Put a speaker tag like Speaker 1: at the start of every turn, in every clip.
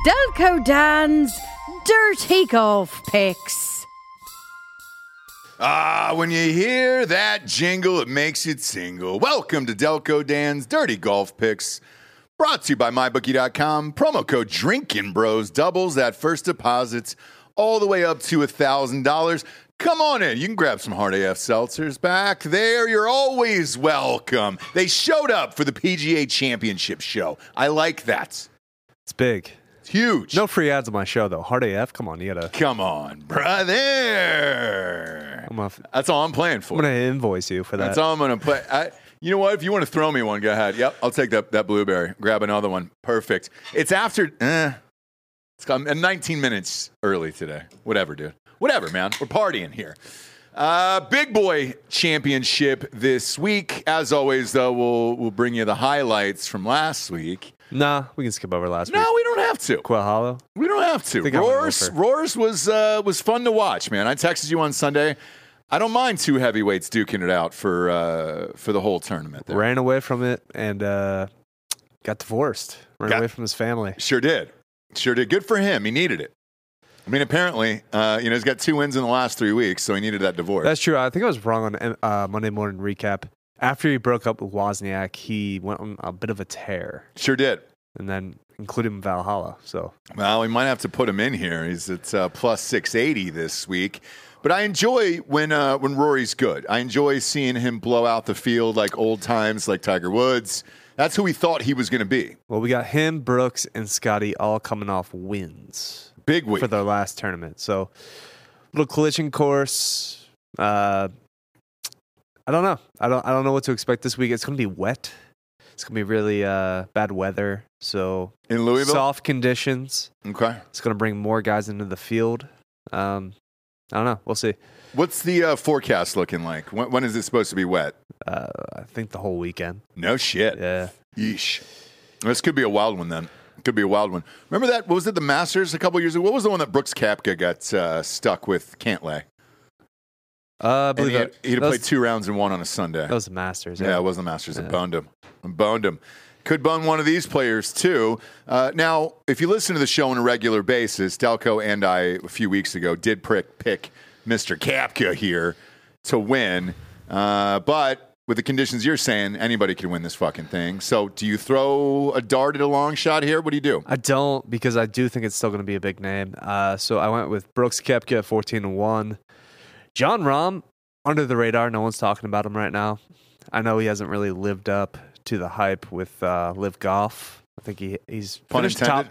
Speaker 1: Delco Dan's Dirty Golf Picks.
Speaker 2: When you hear that jingle, it makes you tingle. Welcome to Delco Dan's Dirty Golf Picks, brought to you by MyBookie.com. Promo code Drinkin' Bros doubles that first deposits all the way up to $1,000. Come on in. You can grab some Hard AF seltzers back there. You're always welcome. They showed up for the PGA Championship show. I like that.
Speaker 3: It's big.
Speaker 2: It's huge.
Speaker 3: No free ads on my show, though. Hard AF, come on. You gotta.
Speaker 2: Come on, brother. That's all I'm playing for.
Speaker 3: I'm going to invoice you for that.
Speaker 2: That's all I'm going to play. You know what? If you want to throw me one, go ahead. Yep, I'll take that blueberry. Grab another one. Perfect. It's after. I'm 19 minutes early today. Whatever, dude. Whatever, man. We're partying here. Big Boy Championship this week. As always, though, we'll bring you the highlights from last week.
Speaker 3: Nah, we can skip over last week.
Speaker 2: No, we don't have to.
Speaker 3: Quail Hollow?
Speaker 2: We don't have to. Roars was fun to watch, man. I texted you on Sunday. I don't mind two heavyweights duking it out for the whole tournament there.
Speaker 3: Ran away from it and got divorced. Ran away from his family.
Speaker 2: Sure did. Good for him. He needed it. I mean, apparently, he's got 2 wins in the last 3 weeks, so he needed that divorce.
Speaker 3: That's true. I think I was wrong on Monday morning recap. After he broke up with Wozniak, he went on a bit of a tear.
Speaker 2: Sure did.
Speaker 3: And then included him in Valhalla. So,
Speaker 2: well, we might have to put him in here. He's at plus 680 this week. But I enjoy when Rory's good. I enjoy seeing him blow out the field like old times, like Tiger Woods. That's who we thought he was going to be.
Speaker 3: Well, we got him, Brooks, and Scotty all coming off wins.
Speaker 2: Big week.
Speaker 3: For their last tournament. So, little collision course. I don't know. I don't know what to expect this week. It's going to be wet. It's going to be really bad weather. So,
Speaker 2: in Louisville?
Speaker 3: Soft conditions.
Speaker 2: Okay.
Speaker 3: It's going to bring more guys into the field. I don't know. We'll see.
Speaker 2: What's the forecast looking like? When is it supposed to be wet?
Speaker 3: I think the whole weekend.
Speaker 2: No shit.
Speaker 3: Yeah.
Speaker 2: Yeesh. This could be a wild one then. Could be a wild one. Remember that? What was it? The Masters a couple years ago. What was the one that Brooks Koepka got stuck with Cantlay?
Speaker 3: I believe
Speaker 2: he'd played 2 rounds and won on a Sunday.
Speaker 3: That was the Masters.
Speaker 2: Yeah, it was the Masters. It boned him. Could bone one of these players too. Now, if you listen to the show on a regular basis, Delco and I a few weeks ago did pick Mr. Koepka here to win. But with the conditions you're saying, anybody can win this fucking thing. So do you throw a dart at a long shot here? What do you do?
Speaker 3: I don't, because I do think it's still going to be a big name. So I went with Brooks Koepka at 14-1. Jon Rahm, under the radar. No one's talking about him right now. I know he hasn't really lived up to the hype with Live Golf. I think he's
Speaker 2: pun intended.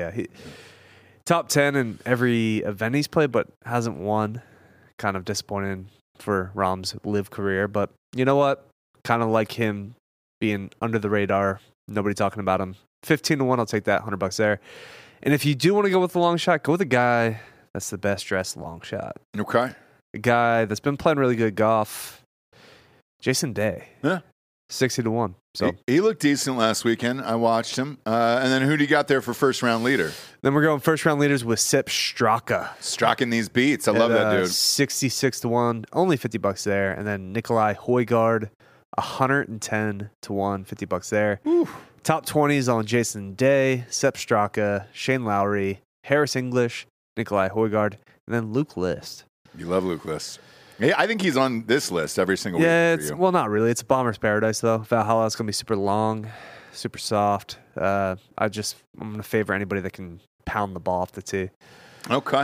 Speaker 3: Top 10 in every event he's played, but hasn't won. Kind of disappointing for Rahm's live career, but you know what? Kind of like him being under the radar. Nobody talking about him. 15-1, I'll take that. $100 there. And if you do want to go with the long shot, go with a guy that's the best dressed long shot.
Speaker 2: Okay.
Speaker 3: A guy that's been playing really good golf. Jason Day.
Speaker 2: Yeah.
Speaker 3: 60-1. So
Speaker 2: he looked decent last weekend. I watched him. And then who do you got there for first round leader?
Speaker 3: Then we're going first round leaders with Sepp Straka.
Speaker 2: Stracking these beats. I love that dude.
Speaker 3: 66-1. Only $50 there. And then Nikolai Højgaard, 110-1. $50 there.
Speaker 2: Ooh.
Speaker 3: Top 20s on Jason Day, Sepp Straka, Shane Lowry, Harris English, Nikolai Højgaard, and then Luke List.
Speaker 2: You love Luke List. Yeah, I think he's on this list every single week.
Speaker 3: Yeah, well, not really. It's a bomber's paradise, though. Valhalla is going to be super long, super soft. I'm going to favor anybody that can pound the ball off the tee.
Speaker 2: Okay.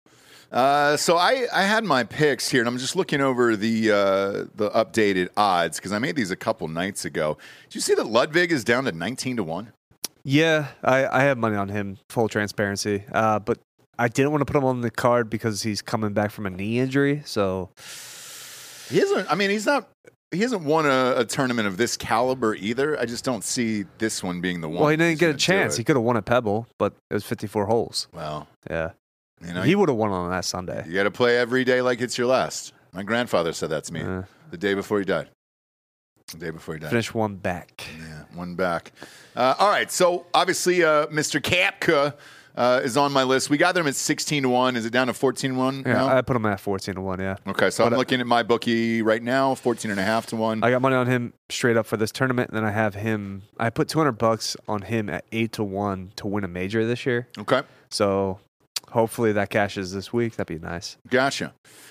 Speaker 2: So I had my picks here, and I'm just looking over the updated odds because I made these a couple nights ago. Did you see that Ludwig is down to 19-1?
Speaker 3: Yeah, I have money on him, full transparency. But I didn't want to put him on the card because he's coming back from a knee injury. So
Speaker 2: he isn't. I mean, he hasn't won a tournament of this caliber either. I just don't see this one being the one.
Speaker 3: Well, he didn't get a chance. He could have won at Pebble, but it was 54 holes.
Speaker 2: Well,
Speaker 3: yeah. You know, he would have won on that Sunday.
Speaker 2: You got to play every day like it's your last. My grandfather said that to me the day before he died.
Speaker 3: Finished one back.
Speaker 2: Yeah, one back. All right, so obviously Mr. Koepka is on my list. We got them at 16-1. Is it down to 14-1
Speaker 3: Yeah,
Speaker 2: now?
Speaker 3: I put him at 14-1. Yeah.
Speaker 2: Okay, so I'm looking at my bookie right now, 14.5-1.
Speaker 3: I got money on him straight up for this tournament, and then I have him. I put $200 on him at 8-1 to win a major this year.
Speaker 2: Okay,
Speaker 3: So hopefully that cashes this week. That'd be nice.
Speaker 2: gotcha.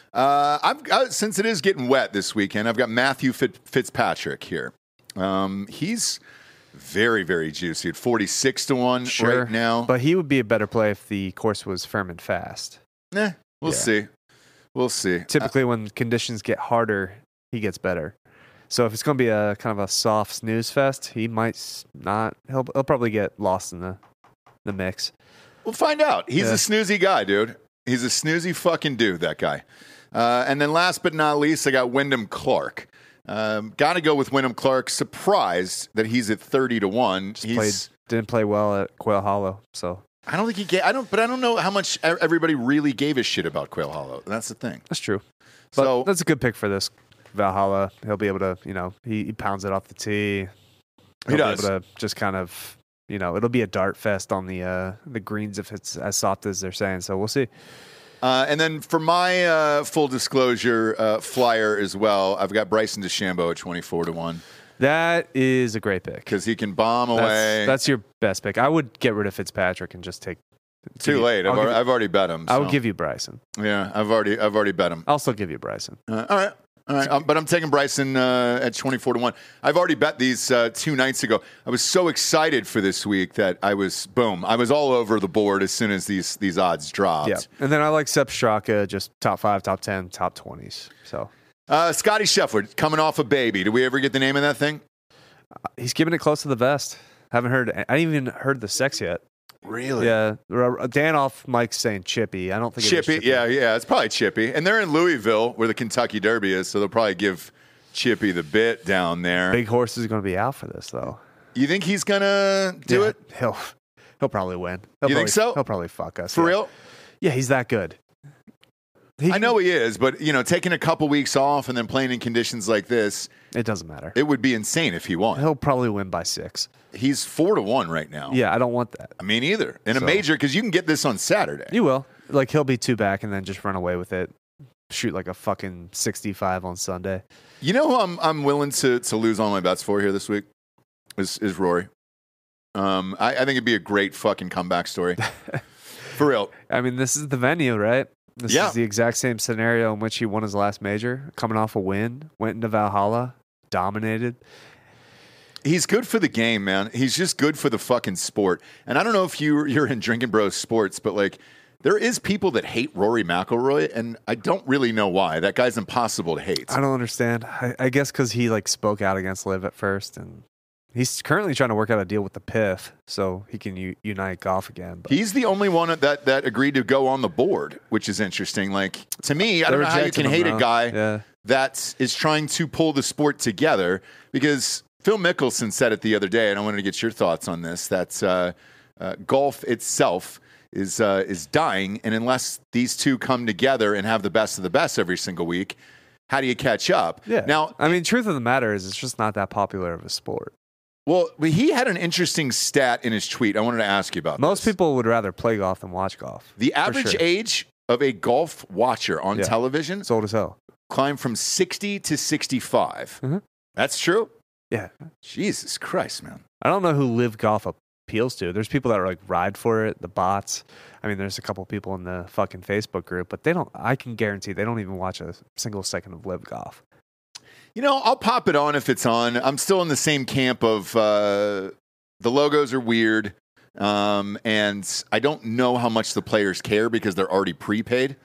Speaker 2: Since it is getting wet this weekend, I've got Matthew Fitzpatrick here. He's very, very juicy at 46-1 right now.
Speaker 3: But he would be a better play if the course was firm and fast.
Speaker 2: We'll see. We'll see.
Speaker 3: Typically, when conditions get harder, he gets better. So if it's going to be a kind of a soft snooze fest, he might not. He'll probably get lost in the mix.
Speaker 2: We'll find out. He's a snoozy guy, dude. He's a snoozy fucking dude, that guy. And then last but not least, I got Wyndham Clark. Got to go with Wyndham Clark. Surprised that he's at 30-1.
Speaker 3: Didn't play well at Quail Hollow, so
Speaker 2: I don't think he gave. I don't know how much everybody really gave a shit about Quail Hollow. That's the thing.
Speaker 3: that's true. But
Speaker 2: So
Speaker 3: that's a good pick for this Valhalla. He'll be able to, he pounds it off the tee.
Speaker 2: He does.
Speaker 3: Be able to just kind of, it'll be a dart fest on the greens if it's as soft as they're saying. So we'll see.
Speaker 2: And then for my full disclosure flyer as well, I've got Bryson DeChambeau at 24-1
Speaker 3: That is a great pick.
Speaker 2: because he can bomb away.
Speaker 3: That's your best pick. I would get rid of Fitzpatrick and just take.
Speaker 2: Too late. I've already bet him.
Speaker 3: I
Speaker 2: so.
Speaker 3: would give you Bryson.
Speaker 2: Yeah, I've already bet him.
Speaker 3: I'll still give you Bryson.
Speaker 2: All right. But I'm taking Bryson at 24-1. I've already bet these 2 nights ago. I was so excited for this week that I was all over the board as soon as these odds dropped.
Speaker 3: Yeah, and then I like Sepp Straka, just top 5, top 10, top 20s. So
Speaker 2: Scotty Scheffler coming off a baby. Did we ever get the name of that thing?
Speaker 3: he's giving it close to the vest. I haven't even heard the sex yet.
Speaker 2: Really?
Speaker 3: Yeah, Dan off Mike's saying Chippy. I don't think
Speaker 2: Chippy.
Speaker 3: It is Chippy.
Speaker 2: Yeah, it's probably Chippy. And they're in Louisville where the Kentucky Derby is, so they'll probably give Chippy the bit down there.
Speaker 3: Big Horse is going to be out for this though.
Speaker 2: You think he's gonna do it?
Speaker 3: He'll probably win.
Speaker 2: You think so?
Speaker 3: He'll probably fuck us.
Speaker 2: For
Speaker 3: yeah.
Speaker 2: real?
Speaker 3: Yeah, he's that good.
Speaker 2: I know he is, but taking a couple weeks off and then playing in conditions like this,
Speaker 3: It doesn't matter.
Speaker 2: it would be insane if he won.
Speaker 3: He'll probably win by 6.
Speaker 2: He's 4-1 right now.
Speaker 3: Yeah, I don't want that.
Speaker 2: I mean, either in a
Speaker 3: So-
Speaker 2: major because you can get this on Saturday.
Speaker 3: You will. Like, he'll be 2 back and then just run away with it. Shoot like a fucking 65 on Sunday.
Speaker 2: You know who I'm willing to lose all my bets for here this week is Rory. I think it'd be a great fucking comeback story. For real.
Speaker 3: I mean, this is the venue, right? This
Speaker 2: Yeah.
Speaker 3: is the exact same scenario in which he won his last major, coming off a win, went into Valhalla, dominated.
Speaker 2: He's good for the game, man. He's just good for the fucking sport. And I don't know if you're in Drinking Bros sports, but like there is people that hate Rory McIlroy, and I don't really know why. That guy's impossible to hate.
Speaker 3: I don't understand. I guess because he like spoke out against Liv at first, and he's currently trying to work out a deal with the PIF so he can unite golf again. But
Speaker 2: He's the only one that agreed to go on the board, which is interesting. Like to me, I don't know how you can hate a guy that is trying to pull the sport together. Because Phil Mickelson said it the other day, and I wanted to get your thoughts on this. That golf itself is dying, and unless these two come together and have the best of the best every single week, how do you catch up?
Speaker 3: Yeah.
Speaker 2: Now,
Speaker 3: I mean, truth of the matter is, it's just not that popular of a sport.
Speaker 2: well, he had an interesting stat in his tweet. I wanted to ask you about.
Speaker 3: Most
Speaker 2: this.
Speaker 3: people would rather play golf than watch golf.
Speaker 2: The
Speaker 3: for
Speaker 2: average
Speaker 3: sure.
Speaker 2: age of a golf watcher on television
Speaker 3: It's old as hell.
Speaker 2: climbed from 60 to 65.
Speaker 3: Mhm.
Speaker 2: That's true.
Speaker 3: Yeah.
Speaker 2: Jesus Christ, man.
Speaker 3: I don't know who Live Golf appeals to. There's people that are like ride for it, the bots. I mean, there's a couple people in the fucking Facebook group, but they don't. I can guarantee they don't even watch a single second of Live Golf.
Speaker 2: I'll pop it on if it's on. I'm still in the same camp of the logos are weird, and I don't know how much the players care because they're already prepaid.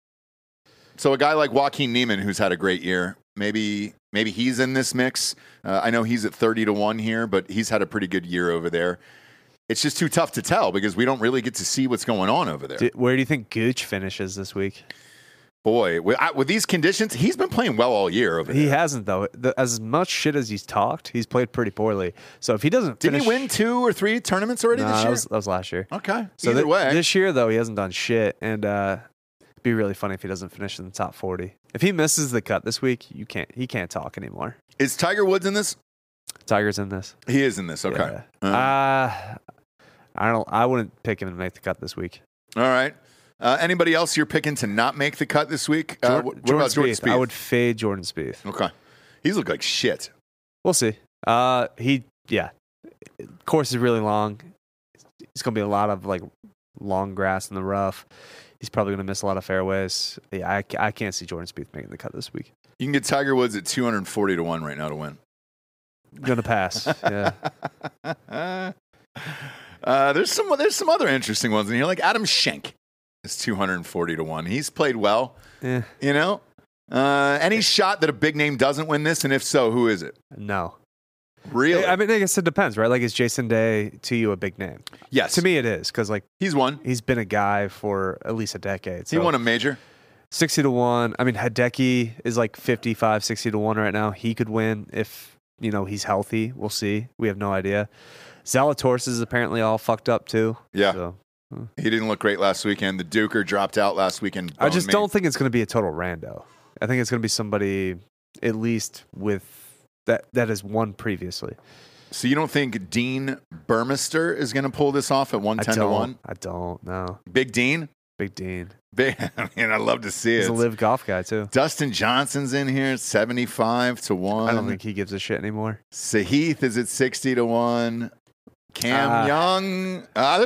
Speaker 2: So a guy like Joaquin Neiman, who's had a great year, maybe he's in this mix. I know he's at 30-1 here, but he's had a pretty good year over there. It's just too tough to tell because we don't really get to see what's going on over there.
Speaker 3: Where do you think Gooch finishes this week?
Speaker 2: Boy, with these conditions, he's been playing well all year over there.
Speaker 3: He hasn't, though. As much shit as he's talked, he's played pretty poorly. So if he doesn't
Speaker 2: Didn't
Speaker 3: finish...
Speaker 2: he win 2 or 3 tournaments already this year?
Speaker 3: That was last year.
Speaker 2: Okay.
Speaker 3: So
Speaker 2: Either way.
Speaker 3: this year, though, he hasn't done shit. And it'd be really funny if he doesn't finish in the top 40. If he misses the cut this week, he can't talk anymore.
Speaker 2: Is Tiger Woods in this?
Speaker 3: Tiger's in this.
Speaker 2: He is in this. Okay.
Speaker 3: Yeah. I wouldn't pick him to make the cut this week.
Speaker 2: All right. Anybody else you're picking to not make the cut this week? What about Jordan Spieth?
Speaker 3: I would fade Jordan Spieth.
Speaker 2: Okay. He's looked like shit.
Speaker 3: We'll see. Course is really long. It's going to be a lot of like long grass in the rough. He's probably going to miss a lot of fairways. Yeah, I can't see Jordan Spieth making the cut this week.
Speaker 2: You can get Tiger Woods at 240 to 1 right now to win.
Speaker 3: Going to pass. Yeah.
Speaker 2: There's some other interesting ones in here, like Adam Schenk is 240 to 1. He's played well.
Speaker 3: Yeah.
Speaker 2: You know? Any shot that a big name doesn't win this, and if so, who is it?
Speaker 3: No.
Speaker 2: Really?
Speaker 3: I mean, I guess it depends, right? Like, is Jason Day to you a big name?
Speaker 2: Yes.
Speaker 3: To me, it is, because like
Speaker 2: he's won.
Speaker 3: He's been a guy for at least a decade. So
Speaker 2: he won a major.
Speaker 3: 60 to 1. I mean, Hideki is like 55, 60 to 1 right now. He could win if, he's healthy. We'll see. We have no idea. Zalatoris is apparently all fucked up too.
Speaker 2: Yeah.
Speaker 3: So,
Speaker 2: he didn't look great last weekend. The Duker dropped out last weekend.
Speaker 3: I just don't think it's going to be a total rando. I think it's going to be somebody at least with that has won previously.
Speaker 2: So you don't think Dean Burmester is going to pull this off at 110 to 1?
Speaker 3: I don't know.
Speaker 2: Big Dean?
Speaker 3: Big Dean.
Speaker 2: I mean, I'd love to see it.
Speaker 3: He's a live golf guy too.
Speaker 2: Dustin Johnson's in here at 75 to 1.
Speaker 3: I don't think he gives a shit anymore.
Speaker 2: Sahith is at 60 to 1. Cam Young.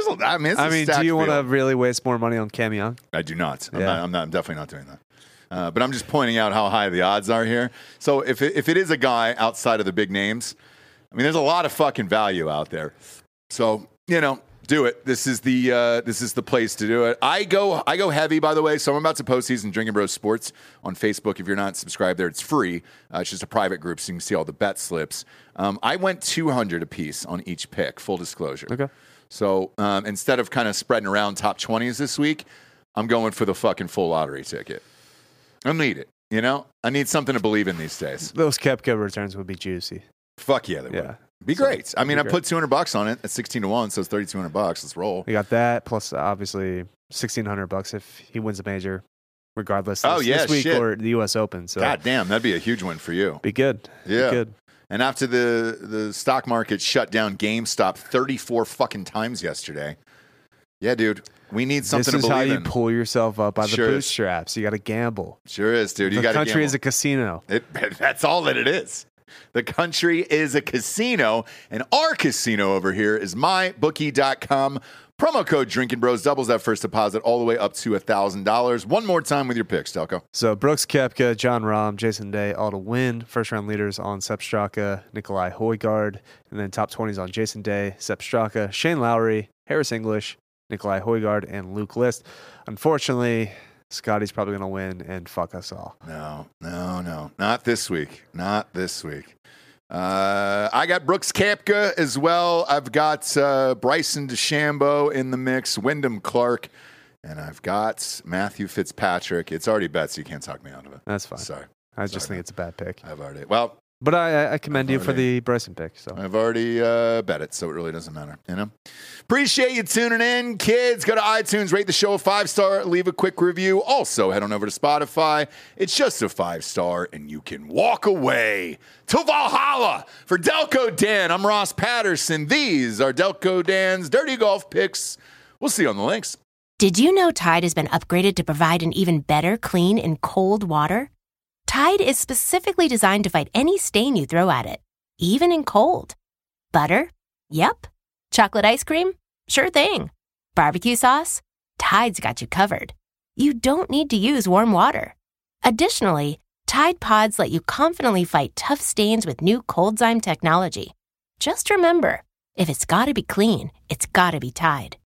Speaker 3: Do you want to really waste more money on Cam Young?
Speaker 2: I do not. I'm definitely not doing that. But I'm just pointing out how high the odds are here. So if it is a guy outside of the big names, I mean, there's a lot of fucking value out there. So, do it. This is the place to do it. I go heavy, by the way. So I'm about to post these in Drinking Bros Sports on Facebook. If you're not subscribed there, it's free. It's just a private group, so you can see all the bet slips. I went 200 apiece on each pick, full disclosure.
Speaker 3: Okay.
Speaker 2: So instead of kind of spreading around top 20s this week, I'm going for the fucking full lottery ticket. I need it. I need something to believe in these days.
Speaker 3: Those Koepka returns would be juicy.
Speaker 2: Fuck yeah, they would. Be great. I mean, I put $200 on it at 16 to 1, so it's $3,200. Let's roll.
Speaker 3: You got that plus obviously $1,600 if he wins a major, regardless. This week or the U.S. Open. So
Speaker 2: God damn, that'd be a huge win for you.
Speaker 3: Be good.
Speaker 2: Yeah.
Speaker 3: Be good.
Speaker 2: And after the stock market shut down GameStop 34 fucking times yesterday. Yeah, dude. We need something to believe in.
Speaker 3: This is how you pull yourself up by the bootstraps. You got to gamble.
Speaker 2: Sure is, dude.
Speaker 3: The country is a casino.
Speaker 2: That's all that it is. The country is a casino, and our casino over here is mybookie.com. Promo code Drinking Bros doubles that first deposit all the way up to $1,000. One more time with your picks, Delco.
Speaker 3: So Brooks Koepka, Jon Rahm, Jason Day, all to win. First round leaders on Sepp Straka, Nikolai Højgaard, and then top 20s on Jason Day, Sepp Straka, Shane Lowry, Harris English, Nikolai Højgaard, and Luke List. Unfortunately, Scotty's probably going to win and fuck us all.
Speaker 2: No. Not this week. I got Brooks Koepka as well. I've got Bryson DeChambeau in the mix, Wyndham Clark, and I've got Matthew Fitzpatrick. It's already bet, so you can't talk me out of it.
Speaker 3: That's fine.
Speaker 2: Sorry.
Speaker 3: I just think it's a bad pick.
Speaker 2: But
Speaker 3: I commend you for the Bryson pick. So
Speaker 2: I've already bet it, so it really doesn't matter. Appreciate you tuning in, kids. Go to iTunes, rate the show a 5-star, leave a quick review. Also, head on over to Spotify. It's just a 5-star, and you can walk away to Valhalla. For Delco Dan, I'm Ross Patterson. These are Delco Dan's Dirty Golf Picks. We'll see you on the links.
Speaker 4: Did you know Tide has been upgraded to provide an even better clean in cold water? Tide is specifically designed to fight any stain you throw at it, even in cold. Butter? Yep. Chocolate ice cream? Sure thing. Barbecue sauce? Tide's got you covered. You don't need to use warm water. Additionally, Tide Pods let you confidently fight tough stains with new ColdZyme technology. Just remember, if it's gotta be clean, it's gotta be Tide.